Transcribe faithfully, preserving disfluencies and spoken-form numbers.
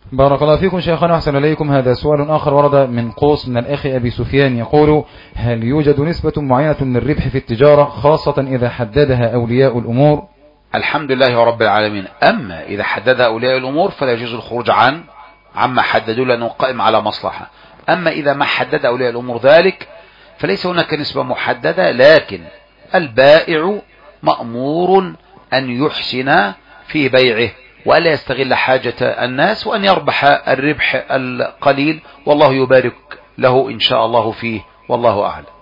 بارك الله فيكم شيخنا وأحسن إليكم. هذا سؤال آخر ورد من قوس من الأخ أبي سفيان يقول: هل يوجد نسبة معينة من الربح في التجارة خاصة إذا حددها أولياء الأمور؟ الحمد لله رب العالمين. أما إذا حددها أولياء الأمور فلا يجوز الخروج عن عما حددوا لأنه قائم على مصلحة. أما إذا ما حدد أولياء الأمور ذلك فليس هناك نسبة محددة، لكن البائع مأمور أن يحسن في بيعه وألا يستغل حاجة الناس، وأن يربح الربح القليل والله يبارك له إن شاء الله فيه، والله أعلم.